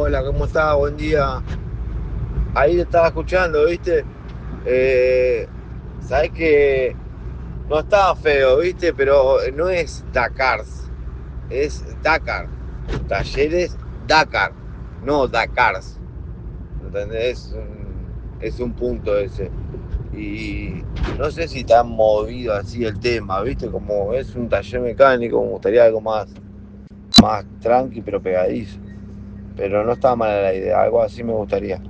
Hola, ¿cómo estás? Buen día. Ahí te estaba escuchando, ¿viste? Eh, Sabés que no estaba feo, ¿viste? Pero no es Dakars, es Dakar. Talleres Dakar, no Dakars. ¿Entendés? Es un punto ese. Y no sé si tan movido así el tema, ¿viste? Como es un taller mecánico, me gustaría algo más tranqui, pero pegadizo. Pero no está mala la idea, algo así me gustaría.